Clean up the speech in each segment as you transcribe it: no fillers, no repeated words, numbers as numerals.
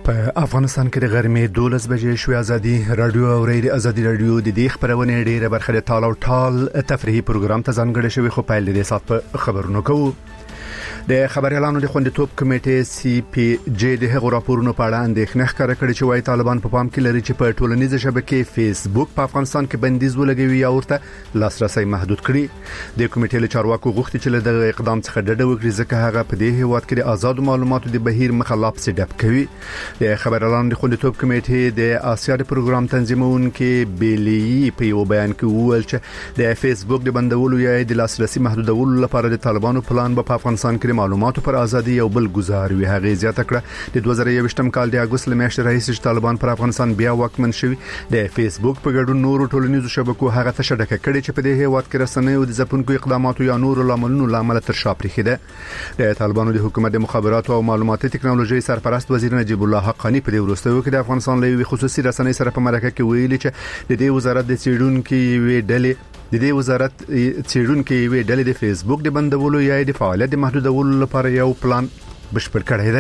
په افغانستان کې د غرمې 12 بجې شوې ازادي رادیو او ازادي رادیو د دې خبرونه ډیره برخه د ټال او ټال تفریحي پروګرام ته ځانګړی شوی خو په دې سات په خبرونو کوو د خبريالانو د خوندیتوب کمیټې سی پی جی د هغو راپورونو په اړه اندېښنه ښکاره کړې چې وايي طالبان په پام کې لري چې په ټولنیزه شبکې فیسبوک په افغانستان کې بندیز ولګوي او ورته لاسرسي محدود کړي د کمیټې له چارواکو غوښتي چې له اقدام څخه ډډه وکړي ځکه هغه په دې هیواد کې د آزاد معلوماتو د بهیر مخالف سډپ کوي د خبريالانو د خوندیتوب کمیټې د آسیا د پروګرام تنظیمونکو بیلی په یو بیان کې وویل چې د فیسبوک د بندولو یا د لاسرسي محدودولو لپاره د طالبانو پلان په افغانستان کې معلوماتو پر ازادي او بل گزار وی هغه زیاته کړه د 2021م کال د اگست لمیاشتې راهیسې طالبان پر افغانستان بیا واکمن شوی د فیسبوک په ګډون نورو ټولنیزو شبکو هغه ته شډکه کړي چې په دې هیواد کې رسنۍ او د ځپونکو اقداماتو یا نورو لاملونو لامل تر شا پرې خېده د طالبانو د حکومت د مخابراتو او معلوماتي ټکنالوژي سرپرست وزیر نجیب الله حقانی په دې وروستیو کې د افغانستان لوی خصوصي رسنۍ سره په مرکه کې ویلي چې د دې وزارت د چیرونکو وی ډلې د دې وزارت چیرونکو وی ډلې د فیسبوک د بندولو یا د فعالیت د محدودولو لپاره یو پلان بشپړ کړی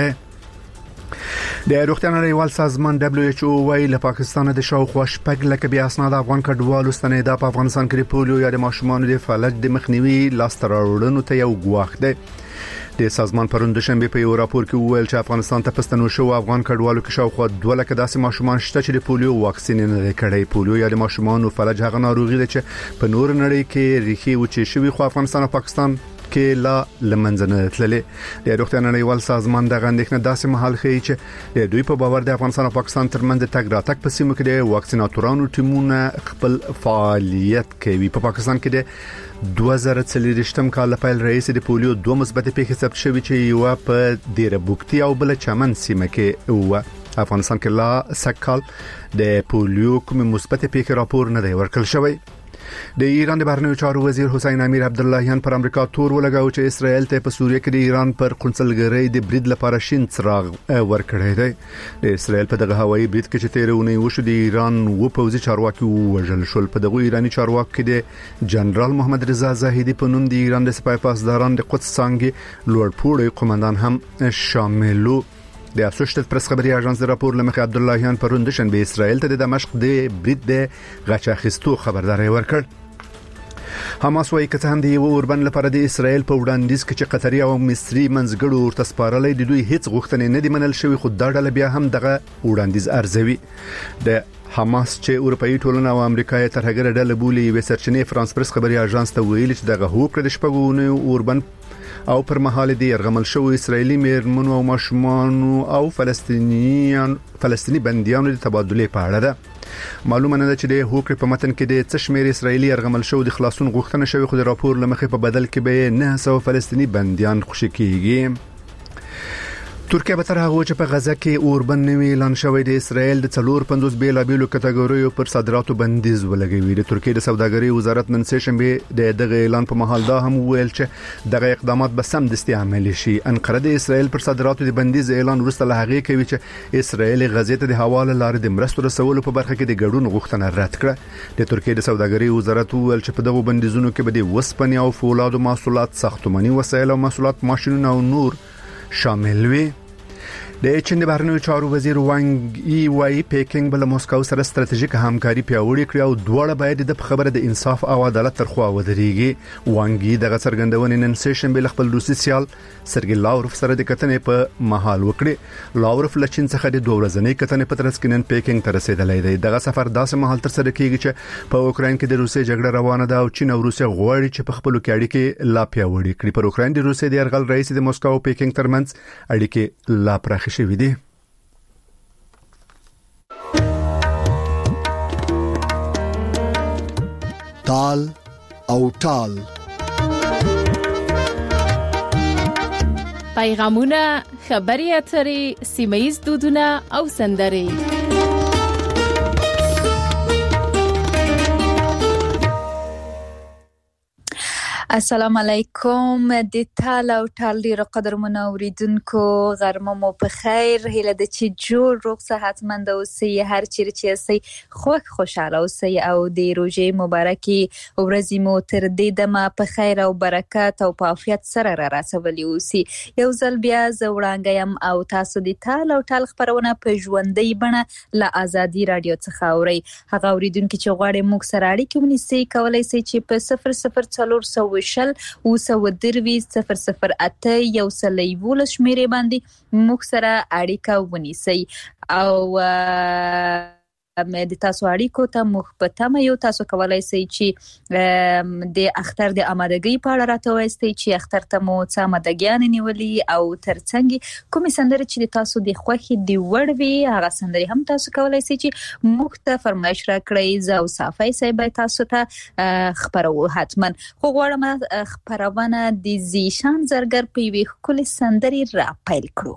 دی د روغتیا نړیوال سازمان WHO وايي له پاکستان د شاوخوا شپږ لکه بیا اسناد افغان کډوالو ستنیدا په افغانستان کې پولیو یا د ماشومانو د فلج د مخنیوي لاستراوړنو ته یو ګواښ دی د سازمان پرون د شنبه په یو راپور کې وویل چې افغانستان ته پستنو شو افغان کډوالو کې شاوخوا 2 لکه داسې ماشومان شته چې د پولیو واکسین نه لري کړی پولیو یا د ماشومانو فلج هغه ناروغي ده چې په نور نړۍ کې ریخي و چې شوی خو افغانستان او پاکستان کې لا لمنځنه تللې د روغتیا نړیوال سازمان د غندښت داسې محل ښیي چې د دوی په باور د افغانستان او پاکستان ترمنځ د تګ راتګ په سیمه کې د واکسیناتورانو ټیمونه خپل فعالیت کوي په پاکستان کې د 2023م کال په پیل رئیس د پولیو 2 مثبت پیښې ثبت شوې چې یو په ډیره بوکتی او بل چمن سیمه کې و افغانستان کې لا سکهال د پولیو کوم مثبت پیښې راپور نه دی ورکړل شوی د ایران د بهرنیو چارو وزیر حسین امیر عبداللهیان پر امریکا تور ولګاو چې اسرائیل ته په سوریه کې د ایران پر قنصلګرۍ د برید لپاره شین څراغ ورکړی دی د اسرائیل په دغه هوایي برید کې چې تیرونه وشو د ایران و پوځي چارواکي وژل شول په دغه ایرانی چارواکي کې د جنرال محمد رضا زاهدی په نوم د ایران د سپای پاسداران د قدس څنګه لوړپوړی قومندان هم شاملو د اسوشیټډ پریس خبري اژانس د راپور لمخې عبداللهیان پرون د شنبه اسرائیل ته د دمشق د برید د غچاخستو خبرداري ورکړ حماس وايي چې هم د اوربن لپاره د اسرائیل په وړاندیز کې چې قطري او مصري منځګړو ورته سپارلې د دوی هیڅ غوښتنې نه دي منل شوی خو دا ډله بیا هم دغه وړاندیز ارزوي د حماس چې اروپאי ټولنه او امریکای تر هغه ډله بولي وې سرچینې فرانس پریس خبري اژانس ته ویلي چې دغه هوکړه د شپږونو اوربن او پر مهال دی يرغمل شو اسرایلی میرمنو او ماشومان او فلسطینی بنديانو د تبادله په اړه ده معلومه نه ده چې د هوکړې په متن کې د څشمیر اسرایلی يرغمل شو د خلاصون غوښتنه شوی خو د راپور لمخې په بدل کې به 900 فلسطینی بنديان خوشی کیږي ترکیه به تر هغه چې په غزه کې اوربن نوی اعلان شوی د اسرایل د 450 بیلابیلو کټګوریو پر صادراتو بندیز ولګوي د ترکیه د سوداګرۍ وزارت نن سه شنبه دغه اعلان په محل دا هم ویل چې دغه اقدامات به سم دستي عملي شي انقره د اسرایل پر صادراتو د بندیز اعلان وروسته له هغه کوي چې اسرایل غزه ته د حواله لارې د مرستو رسولو په برخه کې د ګډون غوښتنه رد کړه د ترکیه د سوداګرۍ وزارت ویل چې په دغه بندیزونو کې به د وسپنې او فولادو محصولات ساختماني وسایل او محصولات ماشينونه او نور شامل وي د چین د بهرنیو چارو وزیر وانګ ای وايي پیکینګ بل مسکو سره ستراتیژیک همکاري پیاوړې کړې او دواړه باید د خبره د انصاف او عدالت ترخوا ودرېږي وانګ ای دغه څرګندونې نن سه شنبه خپل روسي سیال سرګي لاوروف سره د کتنې په محل وکړي لاوروف له چین څخه د 2 ورځې کتنې په ترڅ کې نن پیکینګ ته رسیدلی دی دغه سفر داسې محل تر سره کیږي چې په اوکرين کې د روسي جګړه روانه ده او چین او روسیا غواړي چې په خپل کې اړیکې لا پیاوړې کړي پر اوکرين د روسي د يرغل رئیس د مسکو او پیکینګ ترمنځ اړیکې لا پراخ شوې دي تال او ټال پیغامونه خبري اترې سیمایي دودونه او سندري السلام علیکم د تال او ټال ډیرو قدرمنو اوریدونکو غرمه مو په خیر هیله د چې جوړ روغ صحتمند اوسئ هر چیرې چې اوسئ خوشاله اوسئ او د روژې مبارکي ورځې مو تر دې دمه په خیر او برکت او په عافیت سره را رسولي اوسئ. یو ځل بیا زه وړاندې یم او تاسو د تال او ټال خبرونه په ژوندۍ بڼه له ازادي رادیو څخه اورئ. هغه اوریدونکو چې غواړي موږ سره اړیکه ونیسي کولای شي چې په 0040 008 شمیرې باندې موږ سره اړیکه ونیسئ او د تاسو اړیکو ته موږ په تمه یو. تاسو کولای شئ چې د اختر د آمادګۍ په اړه راته ووایئ چې اختر ته مو څه آمادګیانې نیولې او ترڅنګ کومې سندرې چې د تاسو د خوښې د وړ وي هغه سندرې هم تاسو کولای شئ چې موږ ته فرمایش راکړئ. زه او صافی صاحب تاسو ته خبرو حتما خو غواړم خبرونه د زیشان زرګر په یوې ښکلې سندرې را پیل کړو.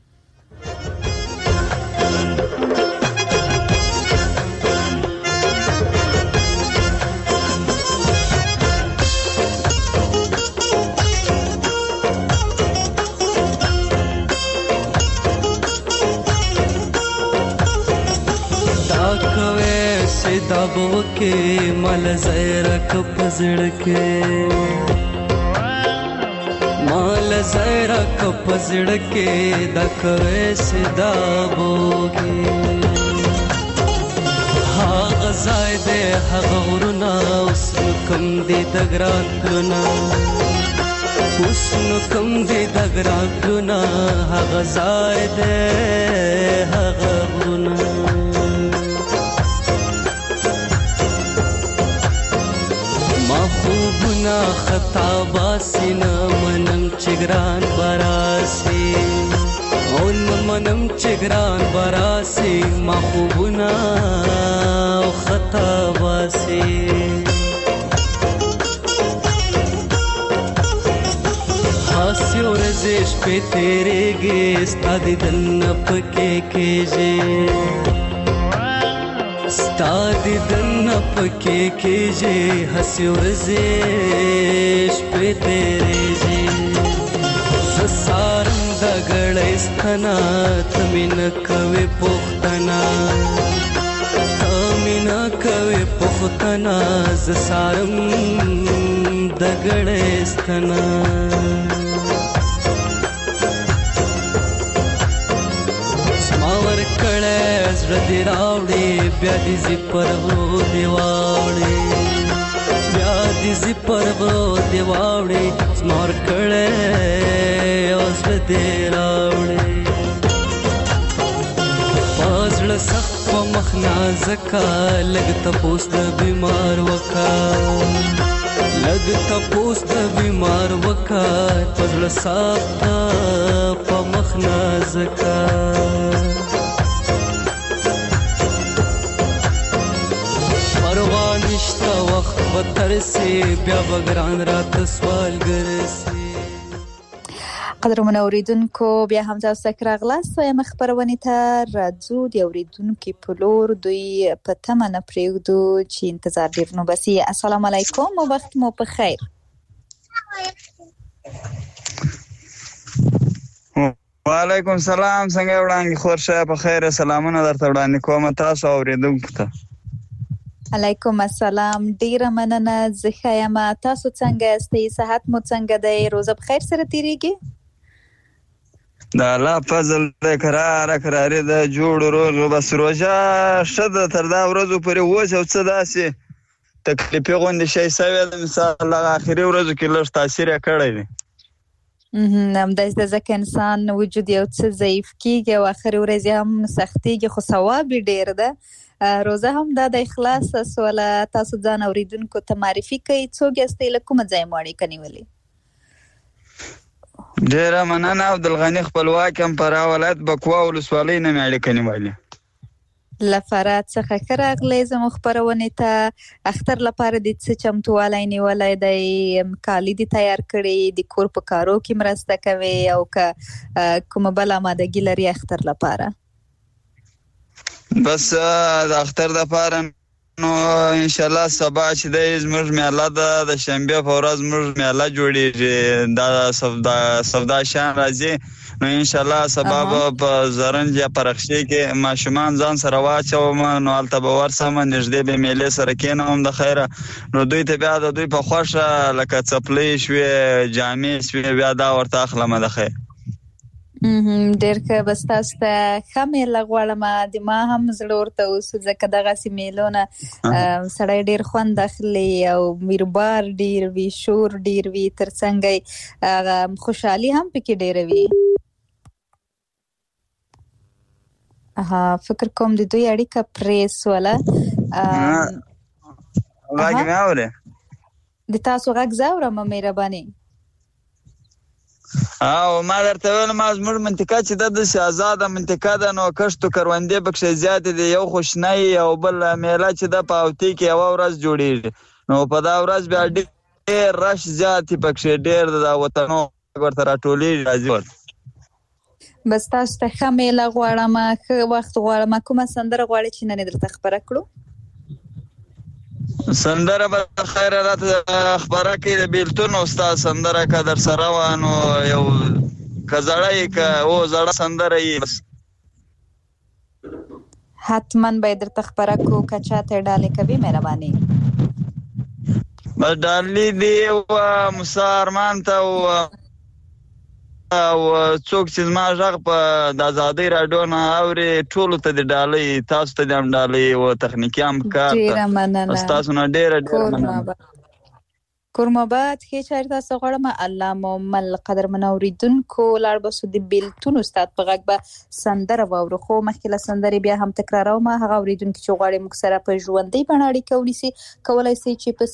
دابو کې مال زیرک پزړ کې مال زیرک پزړ کې دکوي سدابو کې ها غزای دې هغه ورنا اوس کوم دې دګران کړنا اوس کوم دې دګران کړنا ها غزای دې هغه ورنا خوبنا خطا باسینا منم چگران براسی اون منم چگران براسی ما خوبنا خطا باسی ہاسی اور زیش پہ تیرے گے استادی دن پکے کیجے ستادی دن پکې کېږي هسې ورځې شپې تېرېږي زه سارم د ګړۍ ستنه ته مې نه کوې پوښتنه ته مې نه کوې پوښتنه زه سارم د ګړۍ ستنه زړه دې راوړې بیا دې زی پرغو دې واوړې بیا دې زی پرغو دې واوړې زمور کړې او زړه دې راوړې پازړه سخت په مخ نازکه لږ تپوس د بیمار وکا لږ تپوس د بیمار وکا پازړه سخت په مخ نازکه نشتا وخت وترسي بیا بګران رات سوال ګرسي. قدرمن اوریدونکو بیا هم تاسو ته راغلاست وایم خبرونه ته راځو د اوریدونکو په لور دوی په تمه نه پرېږدو چې انتظار ډیر نو بسي. السلام علیکم او وخت مو په خیر. وعلیکم السلام څنګه وړاندې خورشه په خیر سلامونه درته وړاندې کوم تاسو اوریدونکو ته. علیکم السلام ډیره مننه زه ښه یم تاسو څنګه یاستئ صحت مو څنګه دی روزه په خیر سره تیریږي د الله فضل کراري د جوړ روز بس روزه شد تر دا ورځو پورې وځه او څه داسې تکلیفي غونډې شي سوي د مثال اخري ورځو کې لږ تاثیر کړی دی نام د ځکه انسان وجود یو څه ضعیف کیږي او اخري ورځې هم سختيږي خو ثواب ډیر ده. روزه هم د اخلاص سواله تاسو ځان اوریدونکو ته معرفي کوي څوک یاستئ له کومه ځای مو اړیکه نیولې؟ ډیره مننه عبدالغني خپلواک هم فراه ولایت بکوا ولسوالۍ نه مې اړیکه نیولې. له فراه څخه ښه راغلی زموږ خپرونې ته. اختر لپاره د څه چمتووالی نیولی دی؟ کالي دې تیار کړي د کور په کارو کې مرسته کوي او که کومه بله آمادګي لري اختر لپاره؟ بس د اختر لپاره نو ان شاء الله سبا چې د زموږ میله ده د شنبه په ورځ زموږ میله جوړیږي دا سودا شان راځي نو ان شاء الله سبا په زرنج یا پرخشي کې ماشومان ځان سره واچوم نو البته به ورسم نږدې به میله سره کېنم د خیره نو دوی ته بیا د دوی په خوښه لکه چپلې شوې جامې شوې بیا دا ورته اخلم د خیر ډېر ښه بس تاسو ته ښه میله غواړم د ما هم زړه ورته اوس ځکه دغسې میلونه سړی ډېر خوند اخلي او میربار ډېر وي شور ډېر وي ترڅنګ خوشحالي هم پکې ډېره وي فکر کوم د دوی اړیکه پرې سوله غږ مې اورې د تاسو غږ زه اورم مهرباني او ما درته ویل ما زموږ منطقه چې د آزاده منطقه ده نو کښت او کروندې پکې زیاتې دي یو خوشنۍ او بل میله چې د پاوتي کې یو ورځ جوړیږي نو په دا ورځ بیا ډېر رش زیاتې پکې ډېر د وطنو ورته راټولېږي راځي بس تاسو ته ښه میله غواړم ښه وخت غواړم کومه سندره غواړئ چې نن درته خبره کړو سندره به خیر راته خبره کې د بیلتون استاد سندره کا در سره وانو یو کزړای کا او زړه سندره یې حتما به درته خبره کو کچا ته ډالې کوي مهرباني بس ډالې دی او مسارمان ته او څوک چې ما ژغ په د آزادۍ راډیو نه اوري ټولو ته د ډالۍ تاسو ته د ډالۍ او تخنیکي هم کار تاسو نه ډېر مننه کورماباد کې چاري تاسو غواړم الله مومل قدر منوریدونکو لاړ بسو د بیلتون استاد په غږ به سندره واورو خو مخکې له سندرې بیا هم تکراروم هغه اوریدونکو چې غواړي موږ سره په ژوندۍ بڼه اړیکه ونیسي کولای شي چې په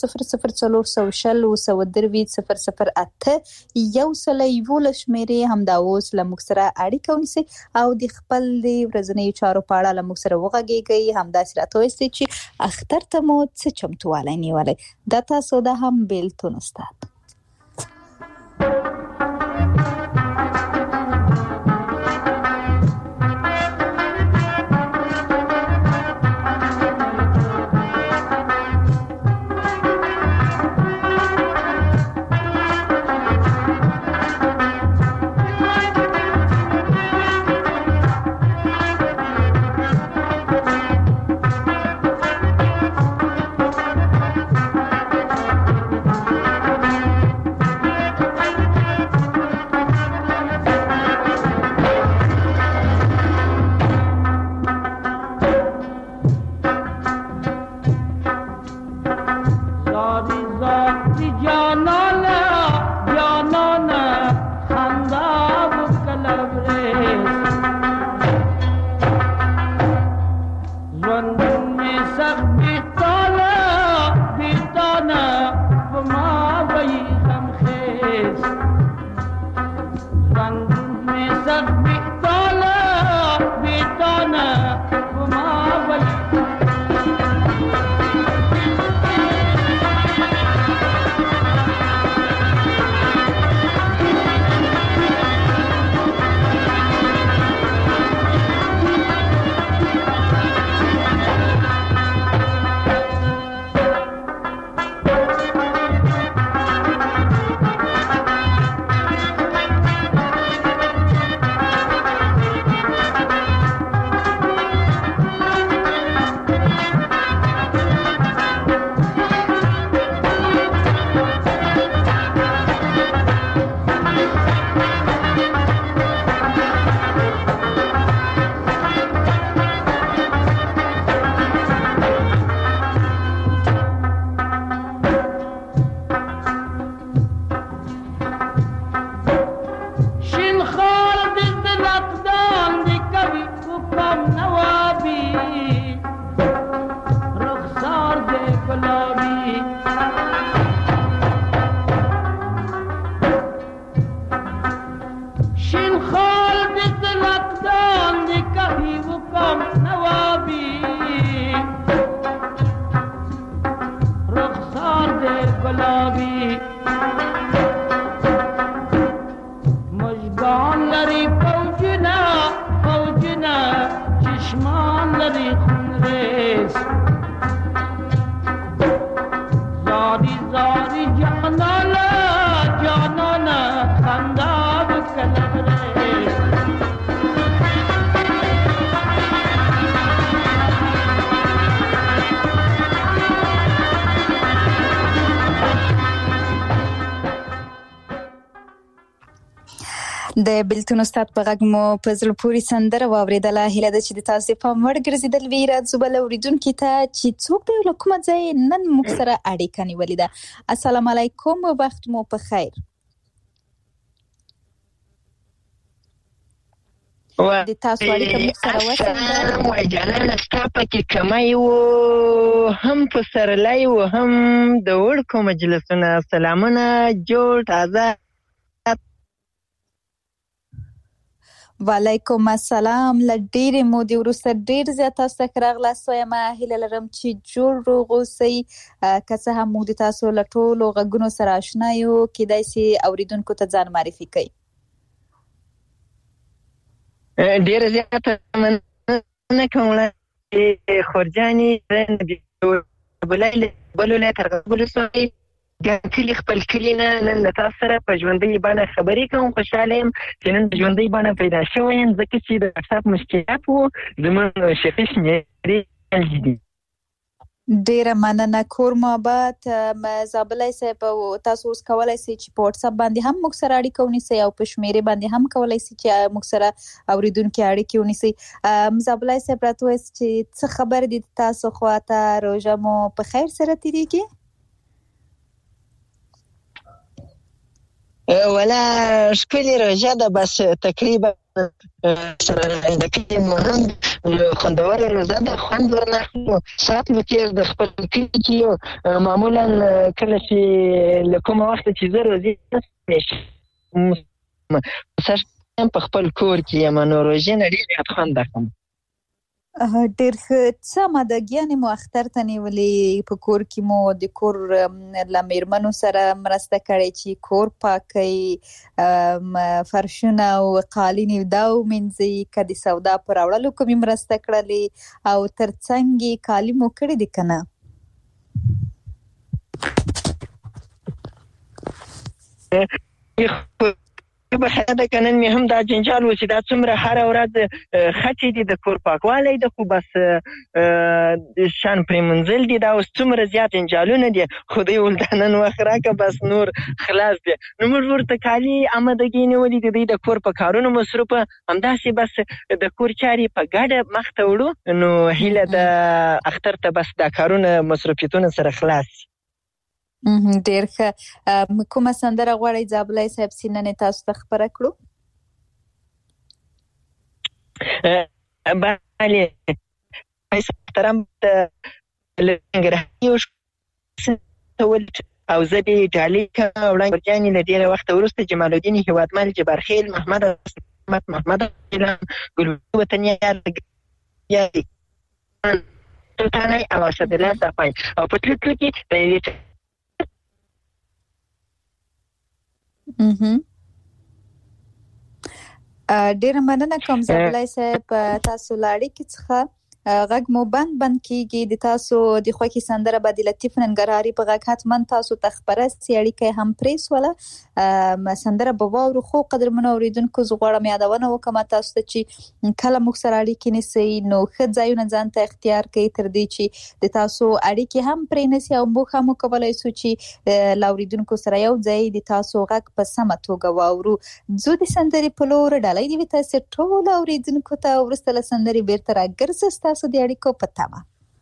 004008 یو سل یو شمیرې هم دا اوس له موږ سره اړیکه ونیسي او د خپل ورځنی چارو په اړه له موږ سره وغږیږي هم دا سره توي چې اختر ته مو څه چمتووالی نیولای دا تاسو د هم بیلتون استاد زاری جانانا جانانا خندا بکنم د بلتون استاد په غږ مو په زړه پورې سندره واورېدله. هیله ده چې د تاسو په مړ ګرځېدل وي راځو بل اوریدونکي ته چې څوک دی له کومه ځای نن موږ سره اړیکه نیولې ده. السلام علیکم وخت مو په خیر. د تاسو اړیکه موږ سره وسنده وای جانانه ستا پکې کمی و هم په سرلی و هم د وړکو مجلسونه. سلامونه جوړ تازه. وعلیکم السلام. لډېرې مودې وروسته ډېر زیات تاسو ته راغلاست. وایم هیله لرم چې جوړ روغ اوسئ. که څه هم موږ د تاسو له ټولو غږونو سره اشنا یو، کیدای شي اوریدونکو ته ځان معرفي کړئ. ډېره زیاته مننه کوم چې خورجانې بلو له ترغبلو سوی کلی خپل کلی نه نن د تاسو سره په ژوندۍ بڼه خبرې کوم. خوشحاله یم چې نن د ژوندۍ بڼه پیدا شوی یم ځکه چې د وټساپ مشکلات و زموږ شفیع شمېرې دي. ډېره مننه. کور محبت زابلی صاحب، تاسو اوس کولی شئ چې په وټساپ باندې هم موږ سره اړیکه ونیسئ او په شمېرې باندې هم کولی شئ چې موږ سره اوریدونکي اړیکې ونیسئ. زابلی صاحب راته ووایئ چې څه خبر دي تاسو خواته؟ روژه مو په خیر سره تېرېږي؟ ولا ښکلې روژه ده، بس تقریبا د کلي مو هم خوندوره روژه ده، خوند ورناخلو. ساعت مو تېر د خپل کلي کې یو. معمولا کله چې له کومه وخته چې زه روژې نشم په خپل کور کې یم، نو روژې نه ډېر زیات خوند اخلم. ډېر ښه. څه امادګیانې مو اختر ته نیولې؟ په کور کې مو د کور له مېرمنو سره مرسته کړې چې کور پاکئ، فرشونه او قالین دا ومینځئ، که د سودا په راوړلو کومې مرسته کړلې او تر څنګ یې کالي مو کړي دي که نه؟ بخیر ده که نن مې هم دا جنجال و چې دا څومره هره ورځ خټې دي د کور پاکوالی ده، خو بس شان پرېمنځل دي، دا اوس څومره زیات جنجالونه دي. خدای ولدا نن وخت راکړه بس نور خلاص دي. نو موږ ورته کالي امادګي نیولې دي، دوی د کور په کارونو مصروفه، همداسې بس د کور چارې په ګډه مخ ته وړو. نو هیله د اختر ته بس دا کارونه مصروفیتونه سره خلاص شي. ډېر ښه. کومه سندره غواړئ زابلی صاحب چې نن یې تاسو ته خپره کړو؟ بله محترم د ننګرهاري او زه به ډالۍ کوم. وړاندې ورجانې له ډېره وخته وروسته جمالالدین هیوادمل، جبارخیل، محمد علم، ګلبدین وطنیار، سلطانه او اسدالله صافی او په تلو کې د ډېره مننه کوم زابلی صاحب تاسو له اړیکې څخه. غږ مو بند کیږي. د تاسو د خوښې سندره به د لطیف ننګرهاري په غږ حتما تاسو ته خپره سي. اړیکه هم پرې سوله، سندره به واورو. خو قدرمنو اوریدونکو زه غواړم یادونه وکړم تاسو ته چې کله موږ سره اړیکې نیسئ نو ښه ځایونه ځان ته اختیار کړئ تر دې چې د تاسو اړیکې هم پرې نسي، او موږ هم وکولی سو چې له اوریدونکو سره یو ځای د تاسو غږ په سمه توګه واورو. ځو د سندرې په لور. ډالۍ دې وي تاسو ټولو اوریدونکو ته. وروسته له سندرې بیرته راګرځه تاسو د اړیکو په تمه.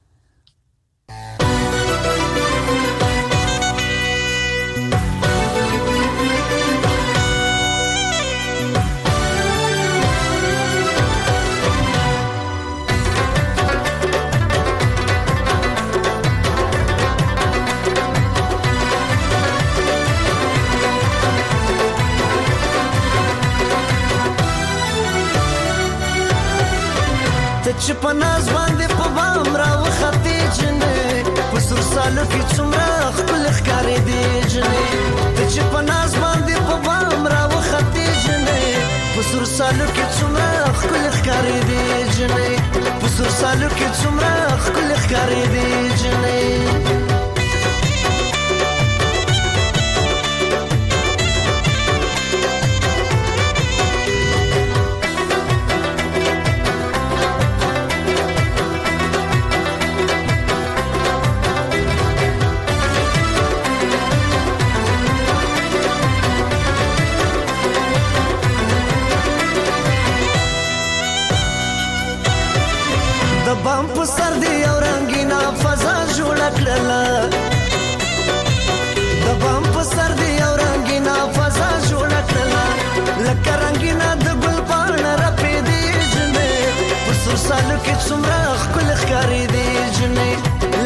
چې په ناز باندې په بام راوختې جنې، په سور سالو کې څومره ښکلې ښکارېدې جنې. ته چې په ناز باندې په بام راوختې جنې، په سور سالو کې څومره ښکلې ښکارېدې جنې، په سور سالو کې څومره ښکلې ښکارېدې جنې.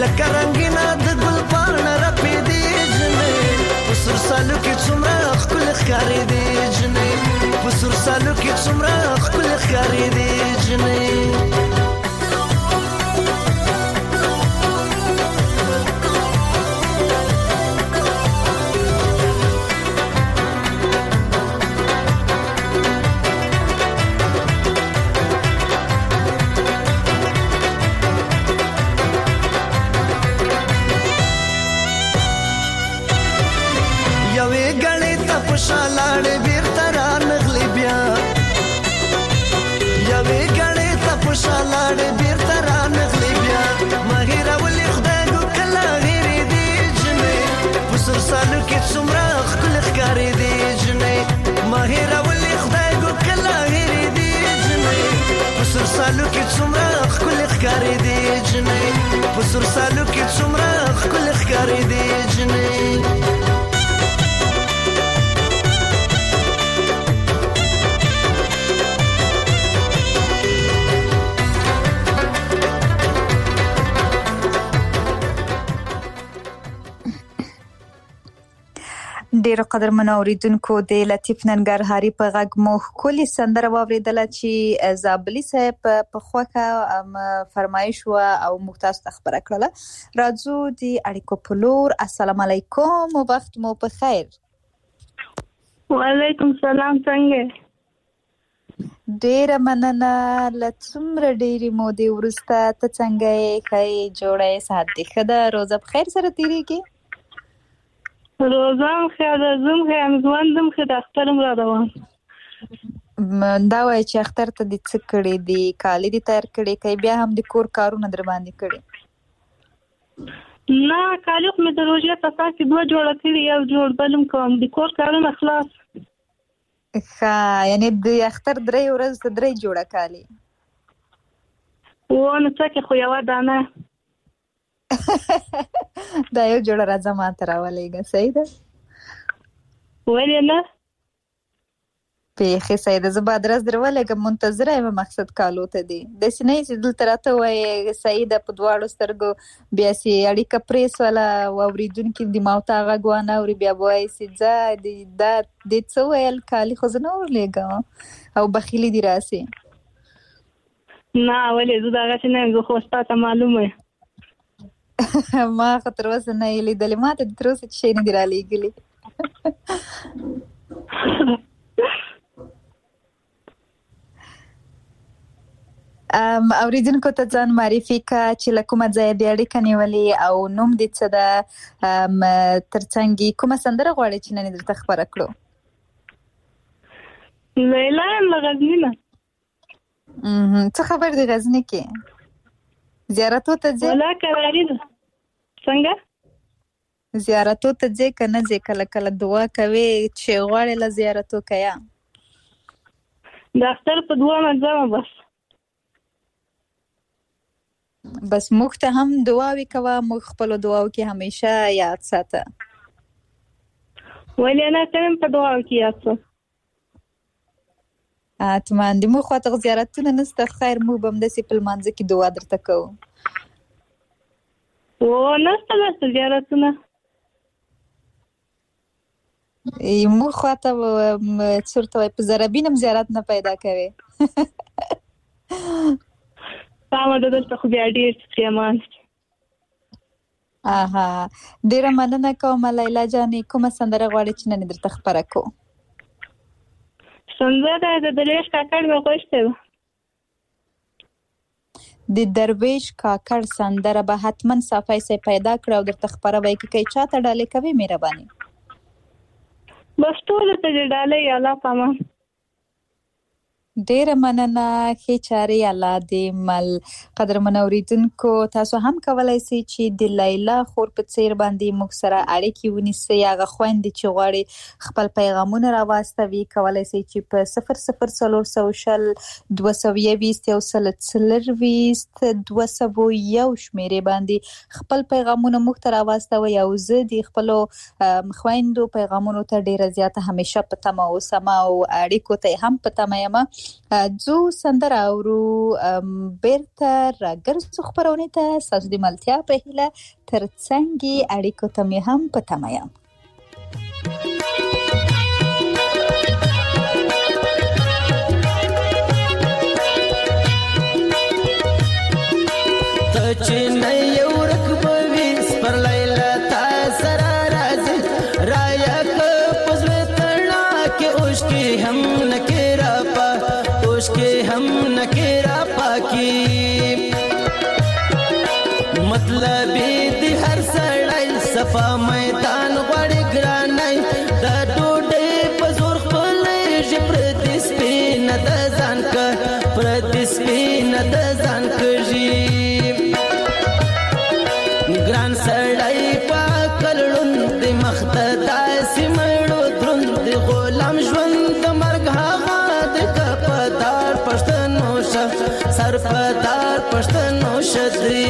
لکه رنګینه د ګل پاڼه رپېدې جنې په سور سالو کې څومره ښکلې ښکارېدې جنې په سور سالو کې څومره ښکلې ښکارېدې جنې شالاړې بیرته رانغلې بیا یوې ګړې ته په شالاړې بیرته رانغلې بیا ما هېرولې خدای ګو کله هېرېدې جنې په سر سالو کې څومره ښکلې ښکارېدې جنې ما هېرولې خدای ګو کله هېرېدې جنې په سر سالو کې څومره ښکلې ښکارېدې جنې په سر سالو کې څومره ښکلې ښکارېدې جنې ډیرو قدرمنو اوریدونکو د لطیف ننګرهاري په غږ مو ښکلې سندره واوریدله چې زابلي صاحب په خوښه فرمایش و او موږ تاسو ته خبره کړله. راځو د اړیکو په لور. السلام علیکم، وخت مو په خیر. وعلیکم السلام. څنګه؟ ډیره مننه. له څومره ډیرې مودې وروسته ته څنګه یې؟ ښه جوړه یې؟ صحت دې ښه ده؟ روزه په خیر سره تېرېږي؟ روزم خیر ده، زم خیر، ژوندم خیر، د اخترم را روان. دا وایي چې اختر ته دې څه کړي دي؟ کالي دې تیار کړي که بیا هم د کور کارونه در باندې کړي؟ نه، کالي خو مې د روژې په اساس کې 2 جوړه کړي، یو جوړ بل هم کوم، د کور کارونه خلاص. ښه، یعنې د اختر 3 ورځې ته 3 جوړه کالي؟ نو څه کې خو یوه دانه دا یو جوړه راځه ما ته راولېږه. صحیح ده؟ ولې نه؟ بیخي صحیح ده. زه به ادرس در ولېږم، منتظره یم مقصد کالو ته دي. داسې نه چې دلته راته ووایې صحیح ده په دواړو سترګو، بیا چې اړیکه پرې سوله او اورېدونکي د ما ورته غږ وانه اوري بیا به وایي چې ځه دا دې څه ویل، کالي خو زه نه ورلېږم او بخیلي دي راسې. نه ولې زه دغسې نه یم، زه خو ستا ته معلومه یم. ما خو تر اوسه نه یې لیدلې، ما ته د تر اوسه چې شی نه دي رالېږلي. اوریدونکو ته ځان معرفي که چې له کومه ځایه دې اړیکه نیولې او نوم دې څه ده، ترڅنګ کومه سندره غواړې چې نن درته خبره کړو؟ لیلا یم له غزني نه. څه خبر دی غزني کې؟ زیارتو ته ځې؟ ولا کراري ده. څنګه؟ زیارتو ته ځې که نه ځې؟ کله کله دعا کوې چې غواړې له زیارتو که یا؟ د اختر په دعا منځمه بس موږ ته هم دعاوې کوه، موږ خپلو دعاو کې همیشه یاد ساته. ولې نه؟ ته هم په دعاو کې یاد ساته. اتمان د موږ خواته زیارتونه نسته، خیر موږ به همداسې په لمانځه کې دعا درته کوو. نسته داسې زیارتونه موږ خواته څه ورته وایي، په زرابین هم زیارت نه پیدا کوې. سمه ده، دلته خو بیا ډېر پښیمان. ډېره مننه کوم لیلا جانې. کومه سندره غواړې چې نن درته خپره کړو؟ سندره د درویش کاکړ مې خوښه ده. د درویش کاکړ سندره به حتما صافی صاحب پیدا کړه او درته خپره وایي که چاته ډالۍ کوي مهرباني؟ بس ټولو ته دې ډالۍ الله پامان. ډیره مننه. ښې چارې الله دې مل. قدرمن اوریدونکو تاسو هم کولای شئ چې د لیلا خور په څیر باندې موږ سره اړیکې ونیسئ. هغه خویندې چې غواړي خپل پیغامونه راواستوي کولای شئ چې په 00420 221 شمیرې باندې خپل پیغامونه موږ ته راواستوي او زه د خپلو خویندو پیغامونو ته ډیره زیاته همیشه په تمه اوسم او اړیکو ته هم په تمه یم. ځو سندره اورو بیرته راګرځو خپرونې ته ستاسو د ملتیا په هیله ترڅنګ اړیکو ته مې هم په تمه یم. چې نه یو رکبوي سپر لیلا تا سره راځي رایا که پزړه تړه کې اوش کې هم نکرا پا اوش کې هم نکرا پاکي مطلب دې هر سړی صفا میدان غړي ګرانای دا ډوډۍ په زور خپل جبر دې سپین د ځان کا پر دې سپین د ځان کږي ګران سړی پاکلون د مخته سیمړو دروند د غلام ژوند د مرګ هغه د کپدار پښتنو شه سرپدار پښتنو شدري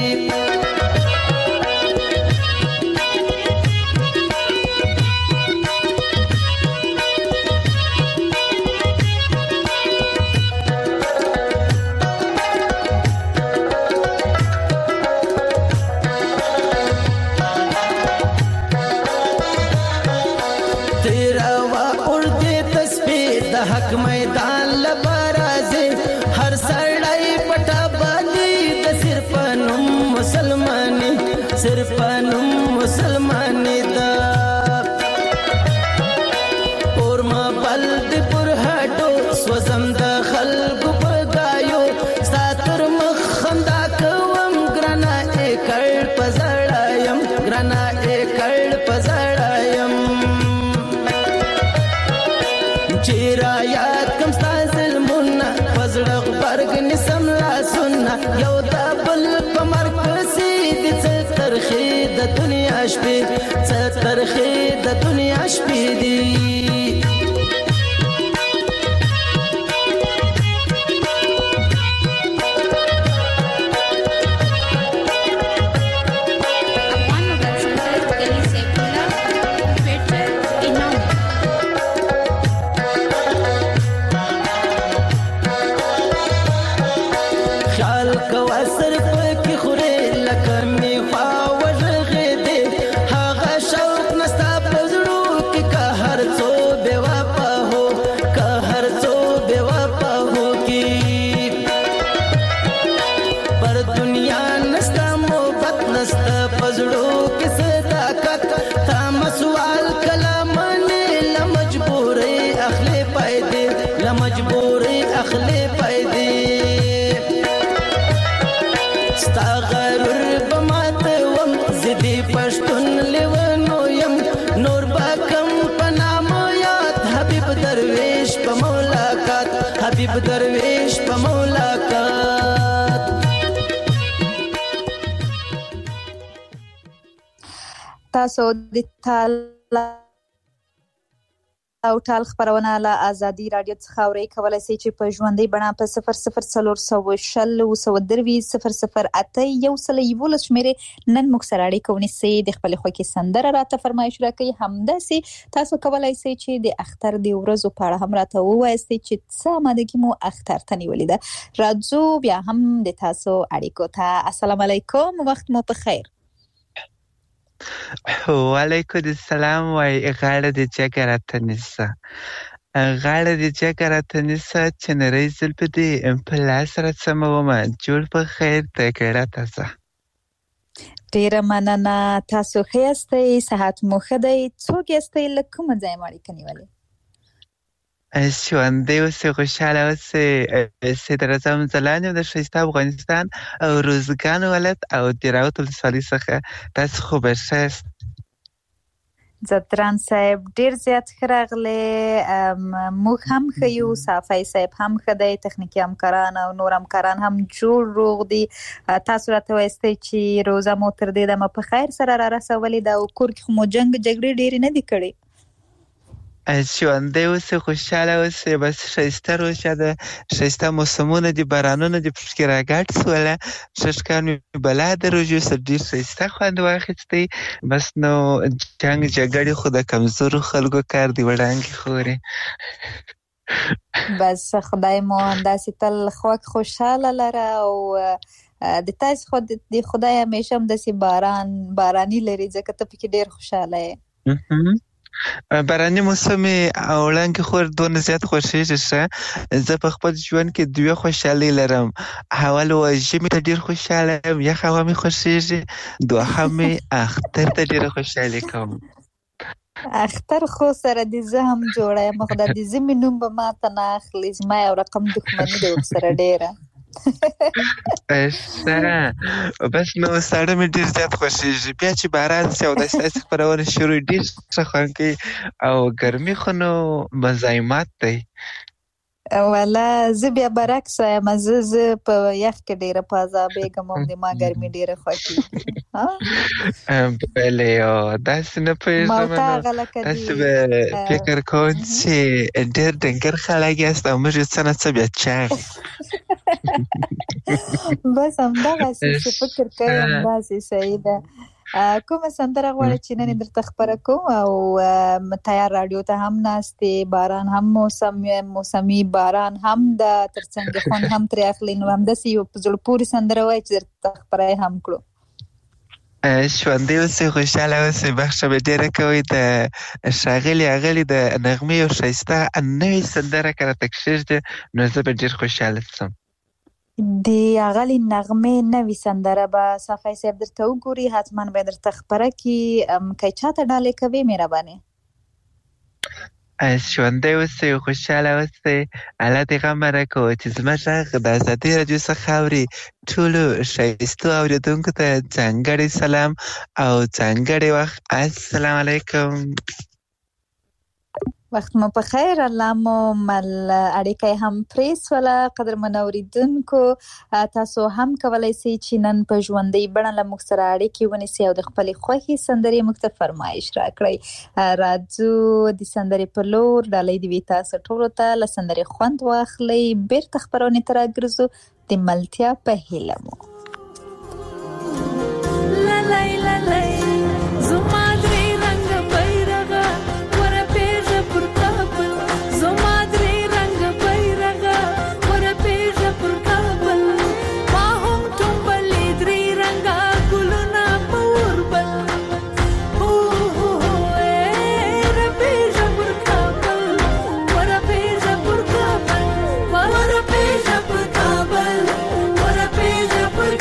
حق میدان لبرازه هر سړی پټا باندې د صرف نوم مسلمانې دا اور ما بلد پر هټو سوزم د خلکو په دایو ساتر مخ خندا کوم ګرنا اکړ پزړایم چیرایات کم ستاسل منا پزړغ برګ نسم لا سننا یو د بل په مرکزي د ترخی د دنیا شپې دی مجبوري اخلي پیدې ستا غرور بماته وم زدي پښتون لیونو يم نور باکم پنام یاد حبیب درویش په ملاقات تاسو د او ټال خبرونه له ازادي رادیو څخه اورئ کولای شئ چې په ژوندۍ بڼه په 0040 شمیرې نن موږ سره اړیکه ونیسئ د خپل خوښې سندره راته فرمایش راکړئ همداسې تاسو کولای شئ چې د اختر د ورځو په اړه هم راته ووایئ چې څه آمادګي مو اختر ته نیولې ده راځو بیا هم د تاسو اړیکو ته السلام علیکم وخت مو په خیر وعلیکم السلام وای غاړه د جګر تنسا چې نری زلپه دی امپلاس را سموما جوړ په خیر ته کړه تاسو ډیره مننه تاسو ښه یاستئ صحت مو ښه دی څوک یاستئ له کومه ځایه مو اړیکه نیولې ژوندی اوسئ خوشحاله اوسئ صدراعظم ځلانی د ښایسته افغانستان او روزګان ولایت او د راوت ولسوالۍ څخه تاسو خو به ښه یاست زدران صاحب ډیر زیات ښه راغلی موږ هم ښه یو صافی صاحب هم ښه دی تخنیکي همکاران او نور همکاران هم جوړ روغ دي تاسو راته وایستئ چې روزه مو تر دې دمه په خیر سره را رسولې ده او کور کې خو مو جګړې ډېرې نه دي کړې ژوندی اوسئ خوشحاله اوسئ بس ښایسته روژه ده ښایسته موسمونه دي بارانونه دي پکې راګډ سوله ښه ښکار مې بلا د روژې سره ډېر ښایسته خوند واخیستی بس نو جنګ جګړې خو د کمزورو خلکو کار دی وړانګې خورې بس خدای مو همداسې تل خوشاله لره او د تاسو خود د خدای همیشه هم داسې باراني لري ځکه ته پکې ډیر خوشاله یې. باراني موسم او لنګ خور دونه زیات خوښیږي شه. زه په خپل ژوند کې دوه خوشحالي لرم. اول و ژمي ته ډیر خوشاله یم، یخ هوا مې خوښیږي. دوهم اختر ته ډیر خوشحالي کوم. اختر خو سره د زه هم جوړه یم، خدای دې زمي نوم به ما ته نه اخلي، زما یو رقم دښمني ده ورسره ډیره. بس نو ساړه مې ډېر زیات خوښېږي، بیا چې باران سي او داسې خپرونه شروع ډېر ښه خوند کوي، او ګرمي خو نو مزاحمت دی. والا زه بیا برعکس یم، زه په یخ کې ډېره په عذابېږم او د ما ګرمي ډېره خوښېږي. بلې داسې نه پوهېږم، داسې به فکر کوم چې ډېر ډنګر خلک یاست او موږ یې څه نه څه بیا چاغ. بس همدغسې چې فکر کوي همداسې صحیح ده. کومه سندره غواړې چې نن درته خپره کوم؟ او تیار راډیو ته هم ناستې، باران هم موسمي باران هم ده، ترڅنګ خوند هم ترې اخلي، نو همداسې یو په زړه پورې سندره وایي چې درته خپره هم کړو. ژوندی اوسئ، خوشحاله اوسئ، بخښه به ډېره کوئ. د ښاغلي اغلې د نغمې یو ښایسته نوې سندره که راته کښېږدې نو زه به ډېر خوشحاله شم. د اغلې نغمې نوې سندره به صافی صاحب درته وګوري، حتما به درته خپره کړي. که چاته ډالۍ کوې مهرباني؟ ژوندی اوسئ، خوشحاله اوسئ، الله دې غم راکوه چې زموږ غږ د ازادۍ راډیو څخه اوري. ټولو ښایستو اورېدونکو ته ځانګړی سلام او ځانګړی وخت. السلام علیکم. وخت مو په خیر، الله مو مل اړیکه هم پرې سوله. قدرمن اورېدونکو، تاسو هم کولی شئ چې نن په ژوندۍ بڼه له موږ سره اړیکې ونیسئ او د خپلې خوښې سندرې موږ ته فرمایش راکړئ. راځو د سندرې په لور، ډالۍ دې وي تاسو ټولو ته، له سندرې خوند واخلئ. بیرته خپرونې ته راګرځو د ملتیا په هیله مو. Por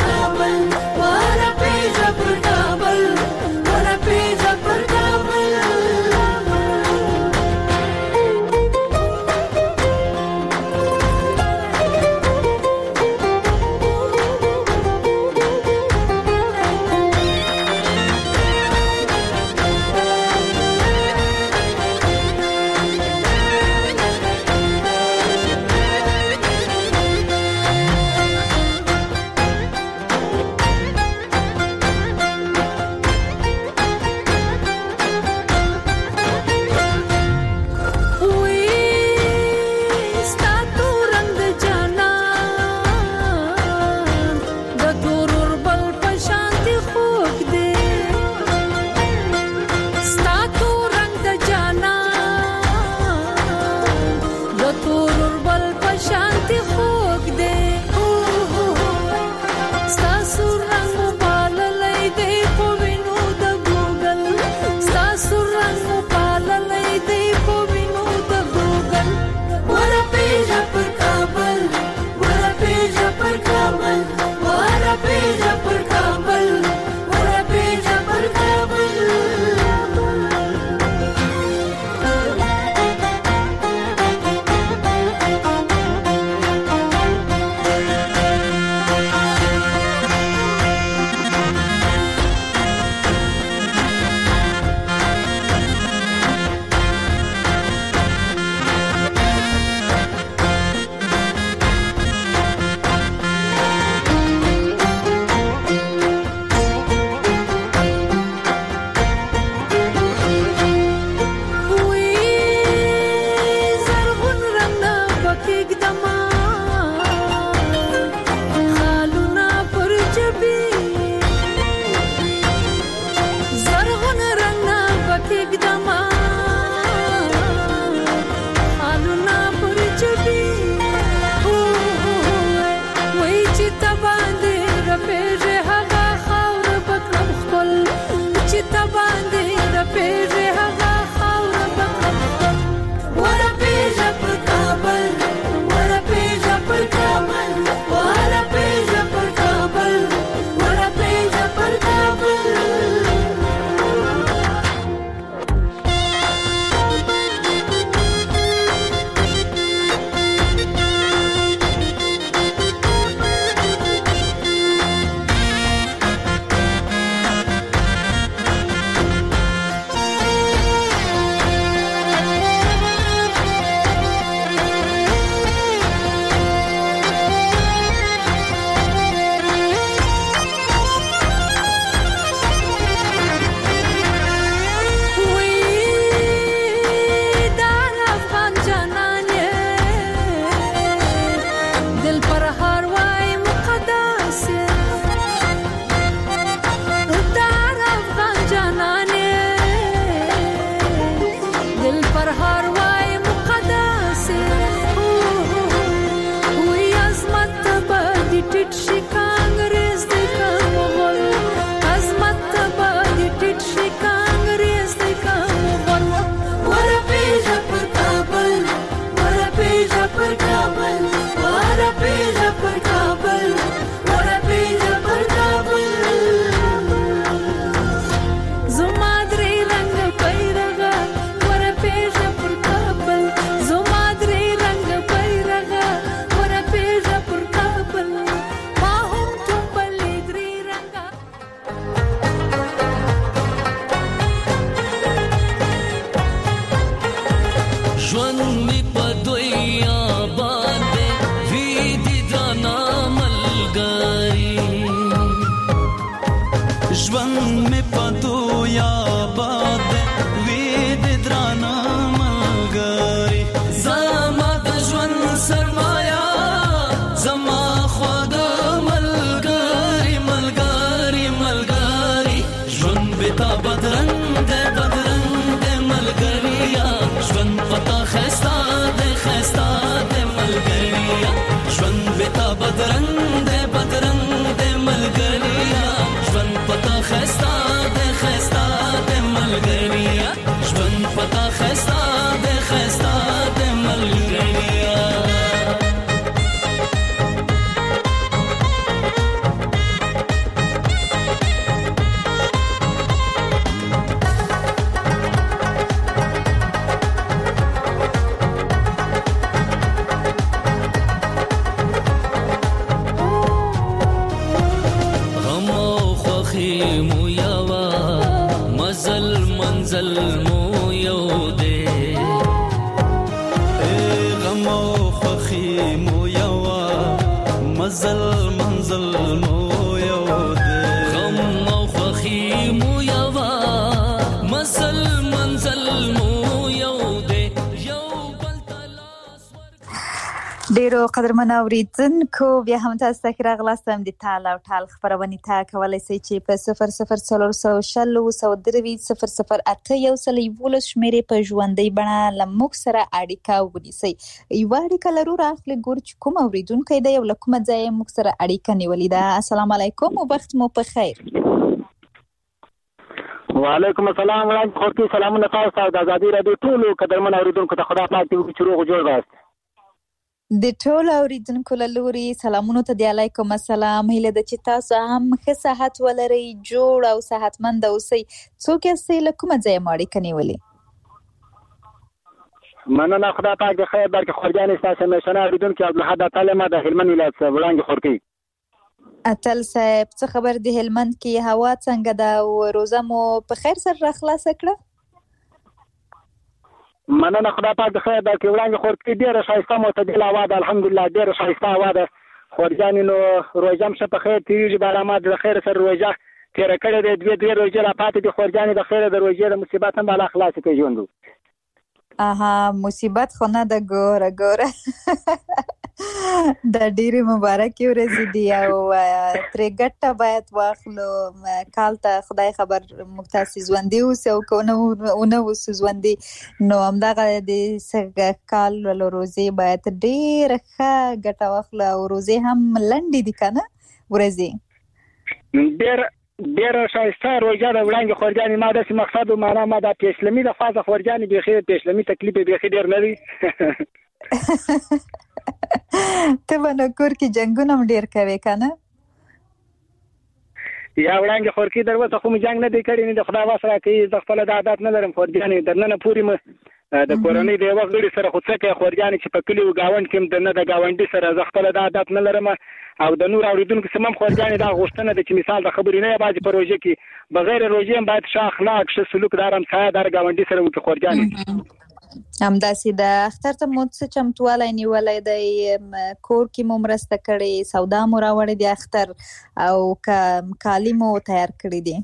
ژوند می په دوی آباد دی وی دي درانه ملګری ژوند می په دوی آباد دی وی دي درانه ملګری زما د ژوند سرمایا زما خود ملګری ملګری ملګری ژوند به تا بدرنګ دی ملګریا ژوند پتا خستا دی ملګریا ژوند به تا بدرنګ دی ملګریا ژوند پتا خستا دی ملګریا ژوند پتا خستا دی ملګریا منزل مو یو دی غم او خوخي مو یو منزل مو یو دی غم او خوخي مو یو منزل مو یو دی یو بل تلاس ډیرو قدرمن اوریدونکو بیا هم تاسو ته راغلاستم د ټال او ټال خبرونه تا کولای شئ چې په 0040 شمیرې په ژوندۍ بڼه لموږ سره اړیکه ونیسئ. یو اړیکه لرو راخلي ګور چې کوم اوریدونکو دی یو لکه ځای موږ سره اړیکه نیولې ده. السلام علیکم او وخت مو په خیر. وعلیکم السلام ورحمت الله. سلامونه تاسو ته د ازادي رادیو ټولو قدرمن اوریدونکو ته خدا پاک دې چې روغ جوړ واسه. د ټول اوریدونکو له لوري سلامونه ته دی. علیکم السلام. هیله ده چې تاسو هم ښه صحت ولرئ، جوړ او صحتمند اوسئ. څوک یې له کومه ځایه مو اړیکه نیولې؟ مننه خدا پاک دې خیر درکړي. خورجانې ستاسو همیشنه اوریدونکي عبدالحد اتل یم د هلمند ولایت څخه وړاندې خورکۍ. اتل صاحب څه خبر د هلمند کې هوا څنګه ده او روزه مو په خیر سره راخلاصه کړه؟ مننه خدا پاک د خیر درکړي. وړاندې خورکۍ ډېره ښایسته معتدله هوا ده، الحمدلله ډېره ښایسته هوا ده. خورجانې نو روژه هم ښه په خیر تېرېږي، بار احمد د خیر سره روژه تېره کړې ده. دوې روژې را پاتې دي. خورجانې د خیره د روژې د مصیبت هم بالا خلاصې کړي ژوند. مصیبت خو نه ده، ګوره د ډېرې مبارکې ورځې دي او ترې ګټه باید واخلو. کال ته خدای خبر موږ تاسې ژوندي اوسو او که ونه اوسو ژوندي، نو همدغه د کال روزې باید ډېره ښه ګټه واخلو او روزې هم لنډې دي که نه ورځې؟ ډېره ښایسته روژه ده. وړاندې خورجانې ما داسې مقصد و معنا ما دا پیشلمي د خاصه خورجانې بیخي پیشلمي تکلیف یې بیخي ډېر نه وي. ته به نو کور کې جنګونه هم ډېر کوې که نه؟ یا وړاندې خورکۍ در اوسه خو مې جنګ نه دی کړی، نه د خدای واس راکوي. زه خپله د عادت نه لرم خورجانې در ننه پورې مې د کورنۍ د یوه غړي سره خو څه کوي خورجانې چې په کلي و ګاونډ کې هم د نه د ګاونډي سره زه خپله د عادت نه لرم او د نور اوریدونکو څخه هم خورجانې دا غوښتنه ده چې مثال د خبرې نه یوازې په روژه کې بغیر روژې هم باید ښه اخلاق ښه سلوک دار همسایه دار ګاونډي سره وکړي خورجانې. همداسې د اختر ته مو څه چمتوالی نیولی دی؟ کور کې مو مرسته کړې، سودا مو راوړې د اختر او کالي مو تیار کړي دي؟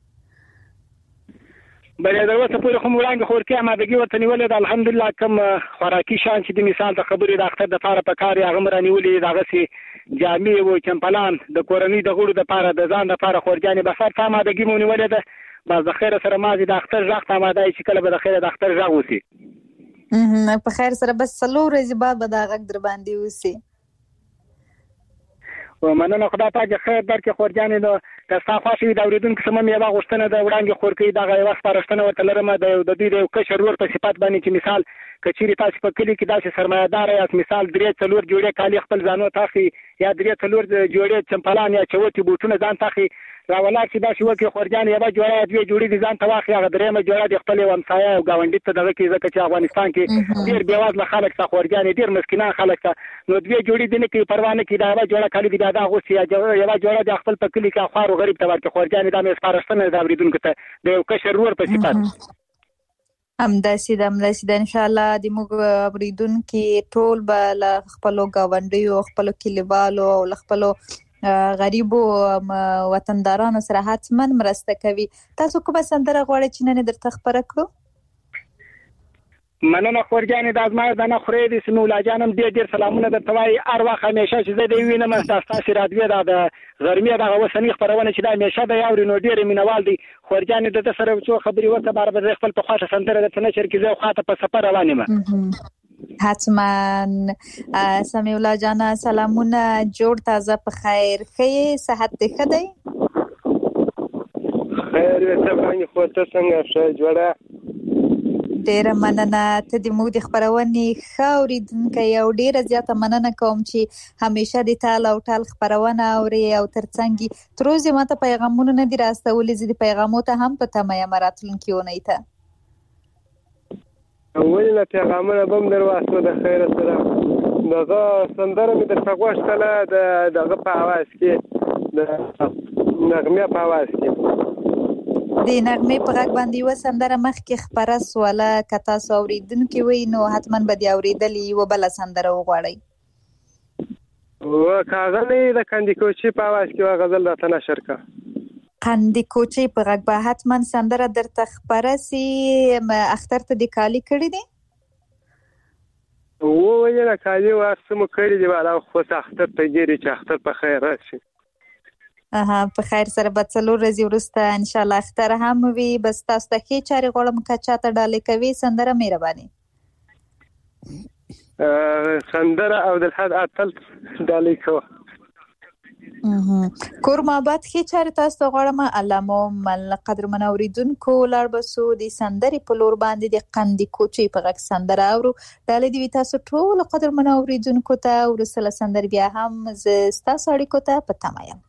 بلې در اوسه پورې خو مو وړاندې خورکۍ امادګي ورته نیولې ده. الحمدلله کوم خوراکي شیان چې د مثال د خبرې د اختر دپاره په کار یې هغه م رانیولي، دغسې جامې و چمپلان د کورنۍ د غړو دپاره د ځان دپاره خورجانې بس هر څه امادګي مو نیولې ده. بس د خیره سره مازې د اختر غږ ته اماده یې چې کله به د خیره د اختر غږ وسي په خیر سره. بس 4 ورځې بعد به دا غږ در باندې وسي. مننه خدا پاک خیر درکړي خورجانې. نو که ستا خوښ وي د اورېدونکو څه هم یوه غوښتنه ده وړاندې خورکۍ دغه یوه سپارښتنه ورته لرم د دوی د یو کشر ورور په صفت باندې چې مثال که چیرې تاسې په کلي کې داسې سرمایه‌داره یاست، مثال 3-4 جوړې کالي خپل ځانو ته اخلي یا 3-4 جوړې چمپلان یا چوټې بوټونه ځان ته اخلي، راولاړ چې داسې وکړي خورجانې یوه جوړه یا 2 جوړې دې ځان ته واخلي، هغه 3مه جوړه د خپل یو همسایه او ګاونډي ته دغه کړي، ځکه چې افغانستان کې ډېر بېوزله خلک شته خورجانې، ډېر مسکینان خلک شته. نو 2 جوړې دې نه کوي، پروا نه کوي، دا یوه جوړه کالي دې بیا دا اغوستي یا یوه جوړه د خپل په کلي کې خوار و غریب ته ورکړي خورجانې. دا مې سپارښتنه ده اورېدونکو ته د یو کشر ورور په صفت. همداسې ده ان شاء الله د موږ اوریدونکو ټول به له خپل گاونډیو خپل کلیوالو او خپل غریبو وطندارانو سره حتما مرسته کوي. تاسو کومه سندره غواړئ چې نن درته خبره کړو؟ مننه خورجانې د ازمایښت د نه خورې د سمو الله جانم ډېر سلامونه درته وایي. هر وخت همیشه چې زه د وینم ستاسو رادیو د غرمې دغه اوسنۍ خپرونه چې د همیشه د یاوري نو ډېر مینوال دي. خورجانې د سره څو خبرې وکړه بار به خپل په خاطر سندره د نشر کې زه خاطر په سفر روان یم. حتما سمیع الله جان سلامونه، جوړ تازه په خیر، ښه صحت دې ښه دی؟ خیر ته باندې خو ته څنګه ښه جوړه؟ ډیره مننه. ته د موږ د خبرونې ښه اوریدونکی او ډیره زیاته مننه کوم چې همیشه د تال او ټال خبرونه اوري او ترڅنګ تر اوسه ماته پیغامونه نه دي راستولي. زه د پیغامو ته هم په تمه یم راتلونکي اونۍ ته. ولې نه پیغامونه بم درواستو د خیر سره دغه سندره مې درته غوښتله دغه په اواز کې د نغمې په اواز کې د نغمې په غږ باندې یو سندره مخکې خبره سواله که تاسو اوریدونکي وي نو حتما به دې اوریدلې یو بل سندره وغواړئ. کاغذ د کاندي کوچي په اواز کې غزل راته نشر کا. کاندي کوچي په غږ به حتما سندره درته خبره سي. اختر ته د کالی کړی دي؟ وایي نه کالی واسه مو کړی دی والا خو اختر ته ګيري چې اختر په خیر راشي. په خیر سره به څلور ورځې وروسته ان شاء الله اختر هم وي. بس تاسو ته ښې چارې غواړم که چاته ډالۍ کوي سندره مهرباني. سندره او د حد اتل ډالۍ کوه. کور مابات ښې چارې تاسو ته غواړم. علامو مل قدرمن اوریدونکو لاړ بسو د سندرې په لور باندې د قندي کوچي په غږ سندره اورو. ډالۍ دی تاسو ټول قدرمن اوریدونکو ته. ورسله سندر بیا هم ز تاسو اړیکو ته په تمه یم.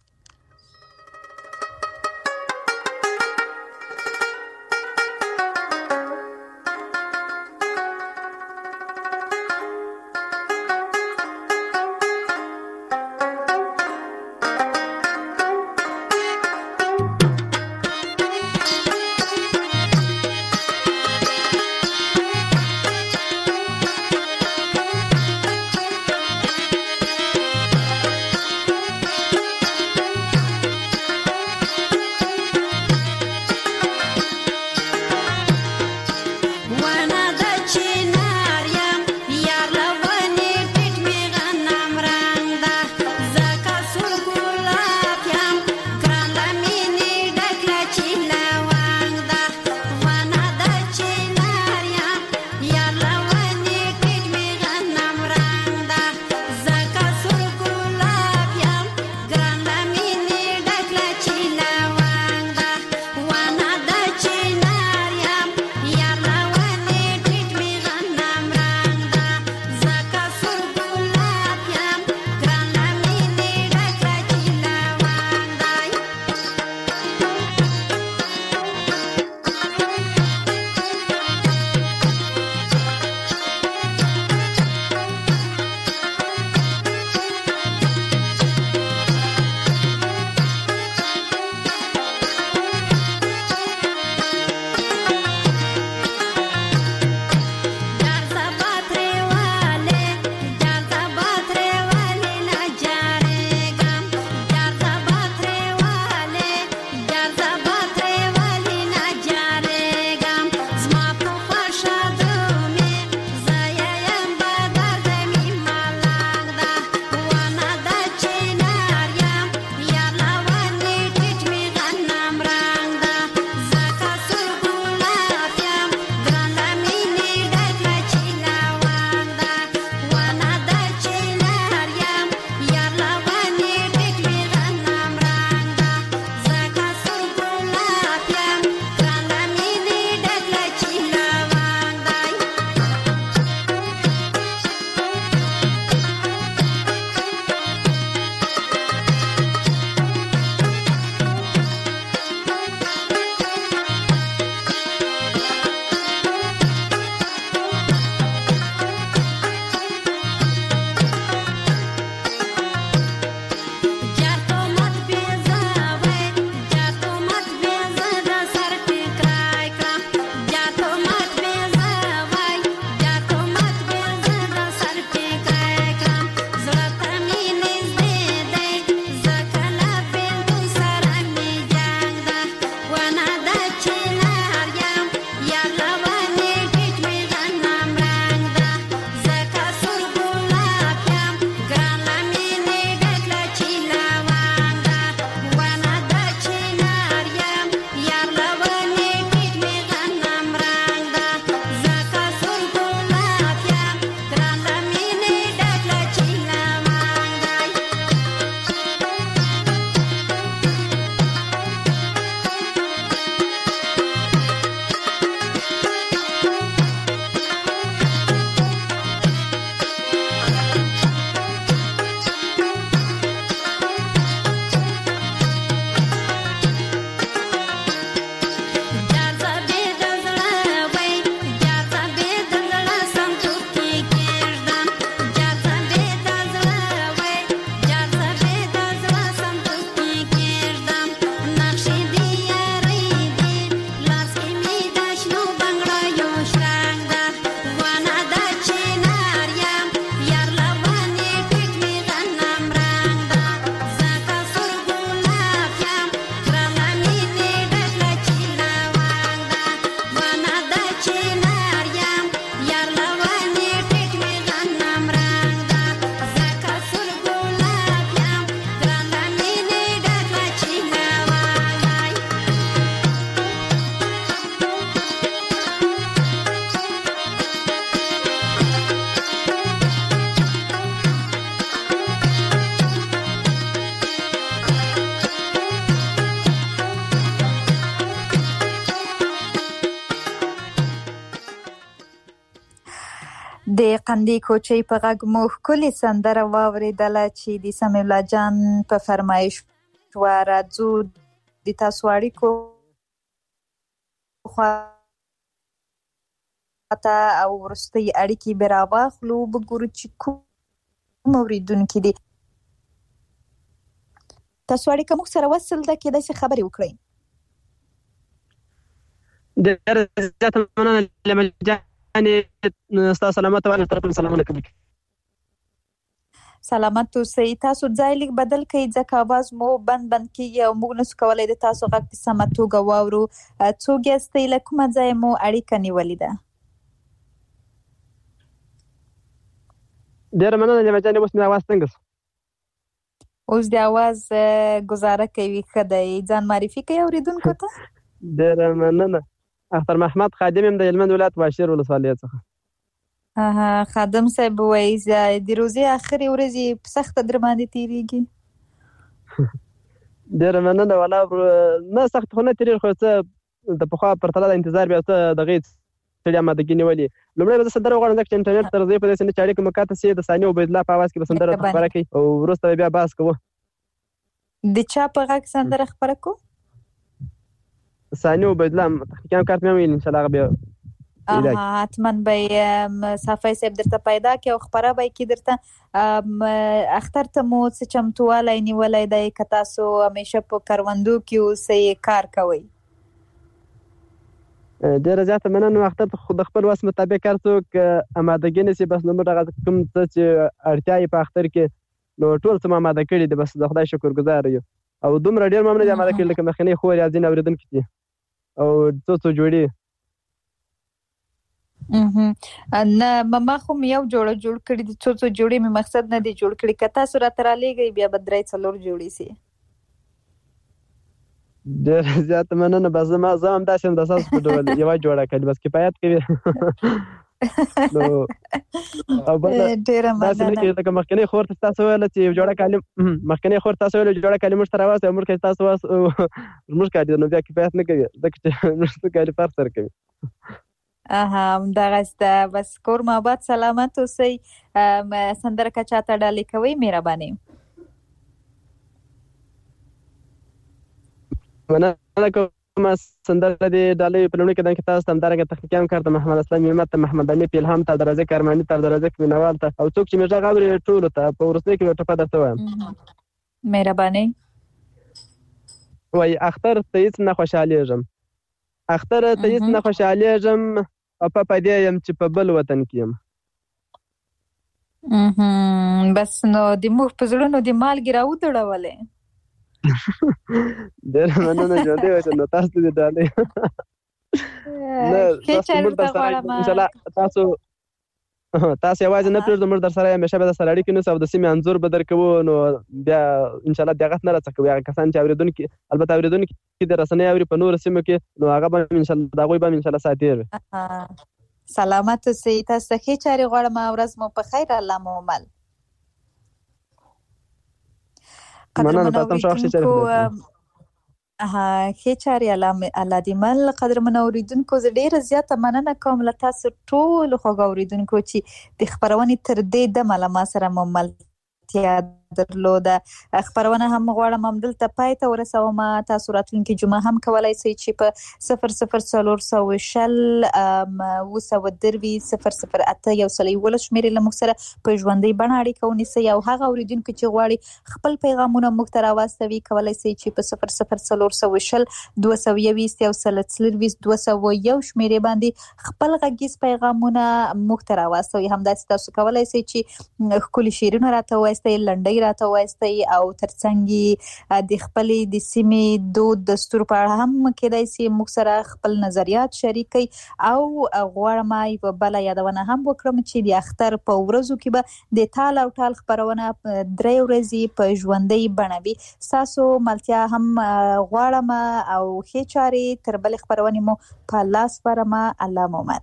د قندي کوچي په غږ مو ښکلې سندره واورېدله چې د سمیع الله جان په فرمایش راځو د تاسو اړیکو خواته او وروستۍ اړیکې به راواخلو، وګورو چې کوم اورېدونکي دي. تاسو اړیکه موږ سره وصل ده، کېدای شي خبرې وکړئ. ډېر زیاته مننه لیمل جانې، ستا سلامت وایم، طرف سلامونه کوم. سلامت اوسئ. تاسو ځای لیک بدل کړئ ځکه اواز مو بند کېږي او موږ نسو کولی د تاسو غږ په سمه توګه واورو. څوک یاستئ؟ له کومه ځایه مو اړیکه نیولې ده؟ ډېره مننه لیمل جانې، اوس مې اواز څنګه شو؟ اوس د اواز ګزاره کوي، ښه دی. ځان معرفي کوي اورېدونکو ته. ډېره مننه. اختر محمد خادم یم د هلمند ولایت واشیر ولسوالۍ څخه. خادم صاحب وایي د روزې اخرې ورځې په سخته در باندې تېرېږي؟ ډېره مننه. والا نه سخت خو نه تېرېږي، خو څه د پخوا پرتله د انتظار بیا څه دغې ستړي امادګي نیولې. لومړی به زه سندره وغواړم ځکه چې انټرنېټ ته راځئ په داسې نه چې اړیکه مو قطع شي. د ثاني عبیدالله په اواز کې به سندره خپره کوي او وروسته به بیا بحث کوو. د چا په غږ سندره خپره کوو؟ ثاني عبیدالله تحقیقیان کارت مې ویل، انشاءالله هغه بیا حتما به صافی صاحب درته پیدا کړي او خپره به یې کړي درته. اختر ته مو څه چمتووالی نیولی دی که تاسو همیشه په کروندو کې اوسئ کار کوئ؟ ډېره زیاته مننه. اختر ته خو د خپل وس مطابق هر څوک امادګي نیسي، بس نو موږ هغه کوم څه چې اړتیا یې په اختر کې نو ټول څه مو اماده کړي دي، بس د خدای شکر ګزار یو. او دومره ډېر مو هم نه دي اماده کړي لکه مخکنۍ خور یا ځینې اورېدونکي دي او څو جوړې نه ما خو مې یو جوړ کړي دي، څو جوړې مې مقصد نه دي جوړ کړي. که تاسو راته رالیږئ بیا به 3-4 جوړې سي. ډېره زیاته مننه. بس زه هم داسې هم د تاسو په ډول یوه جوړه کړي بس کفایت کوي. نو او بله داسې نه کېږي لکه مخکنۍ خور ته تاسو ویله چې یو جوړه کالي مخکنۍ خور تاسو ویله جوړه کالي موږ ته راوستئ او موږ که تاسو زموږ کالي نو بیا کفایت نه کوي ځکه چې موږ کالي فرق سره کوي. همدغسته. بس کور مو آباد سلامت اوسئ. سندره که چاته ډالۍ کوئ مهرباني. مننه کوم. سندره د ډالۍ په لومړي قدم کې تاسو ته همدارنګه تحقیقیان کار ته محمد اسلام همت ته محمد حنیف الهام ته عبدالرزاق ارماني ته عبدالرزاق مینوال ته او څوک چې مې غږ اوري ټولو ته په وروستۍ کې یو ټپه درته وایم. مهرباني. وایي اختر ته هېڅ نه خوشحالېږم، اختر ته هېڅ نه خوشحالېږم او په دې یم چې په بل وطن کې یم. بس نو د موږ په زړونو د مالګې راودړولې. ډېره مننه. ژوندی اوسئ. نو تاسو دې ډالۍ تاسو یوازې نه پرېږدو، موږ در سره همیشه به در سره اړیکې نیسو او د سیمې انځور به در کوو. نو بیا انشاءالله دغت نه راڅخه کوي هغه کسان چې اورېدونکي البته اورېدونکي د رسنۍ اوري په نورو سیمو کې نو هغه به انشاءالله د هغوی به انشاءالله ساتیر وي. سلامت اوسئ. تاسو ته ښې چارې غواړم. ورځ مو په خیر. الله مو مل. مننه. تاسو هم ښه وخت ښې چارې الله دې مل. قدرمنو اورېدونکو زه ډېره زیاته مننه کوم له تاسو ټولو خوږو اورېدونکو چې د خپرونې تر دې دمه له ما سره مو ملتیا درلوده. خپرونه هم غواړم همدلته پای ته ورسوم. تاسو راتلونکي جمعه هم کولی شئ چې په 00420 یو سل یولس شمېرې له موږ سره په ژوندۍ بڼه اړیکه ونیسئ او هغه اورېدونکي چې غواړي خپل پیغامونه موږ ته راواستوي کولی شئ چې په 00420 221 201 شمېرې باندې خپل غږیز پیغامونه موږ ته راواستوي. همداسې تاسو کولی شئ چې ښکلي شعرونه راته ووایستئ، لنډۍ راته ووایستئ او ترڅنګ د خپلې د سیمې دود دستور په اړه هم کېدای شي موږ سره خپل نظریات شریک کړئ. او غواړم یوه بله یادونه هم وکړم چې د اختر په ورځو کې به د تال او ټال خپرونه 3 ورځې په ژوندۍ بڼه وي. ستاسو ملتیا هم غواړم او ښې چارې تر بلې خپرونې مو په الله سپارم. الله مو مل.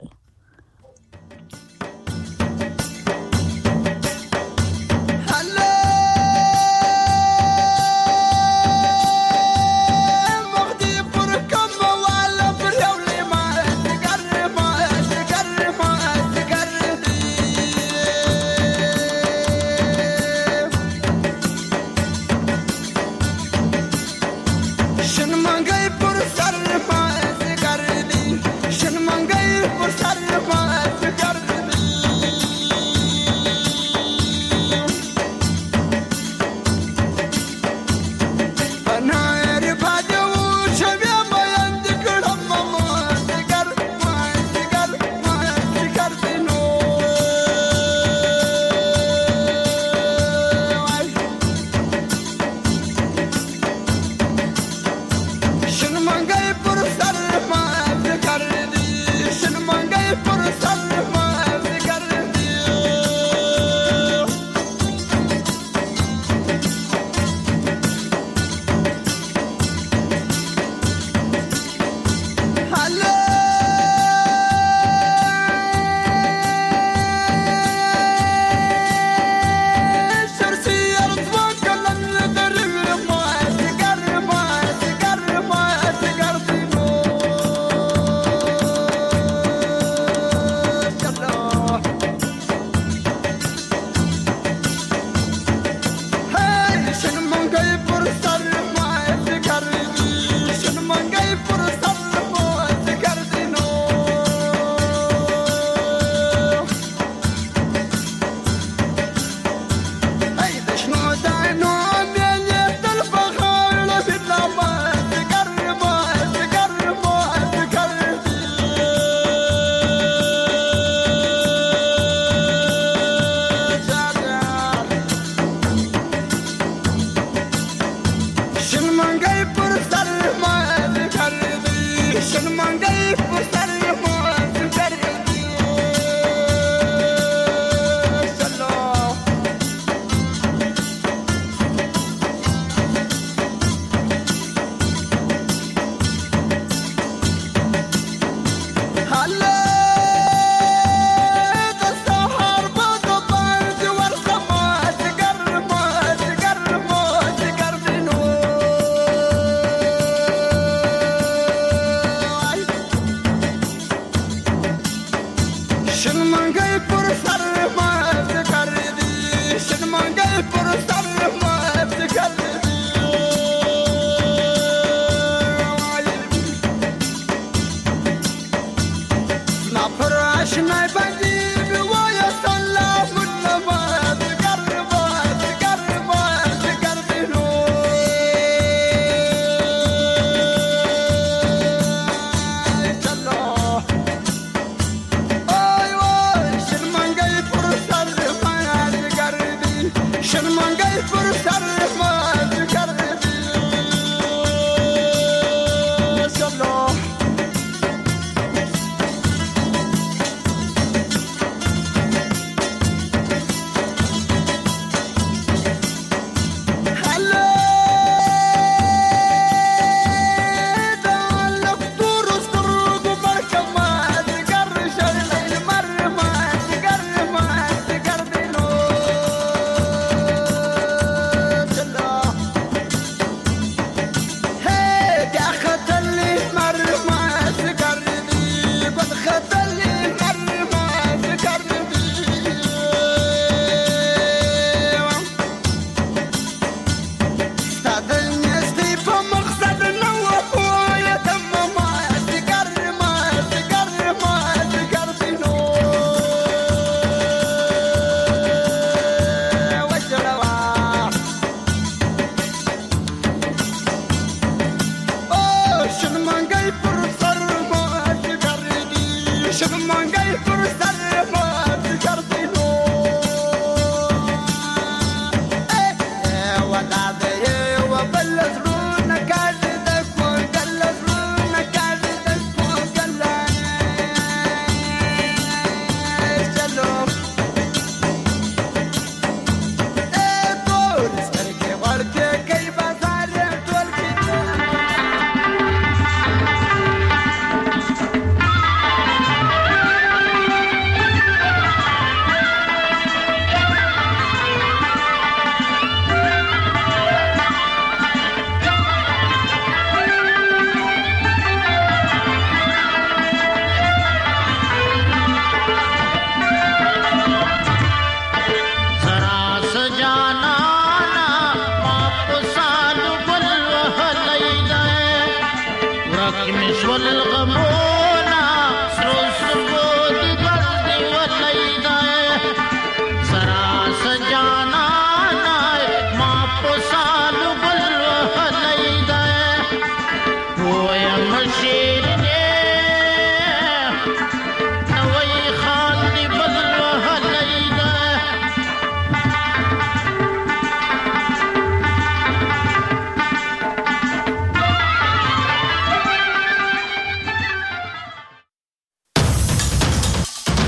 شرمنگای پر سر مات کردی شرمنگای پر سر مات کردی نپراش نبندی بیوای سلام نماد گربات گربات گردینو شرمنگای پر سر مات کردی سلام شرمنگای پر سر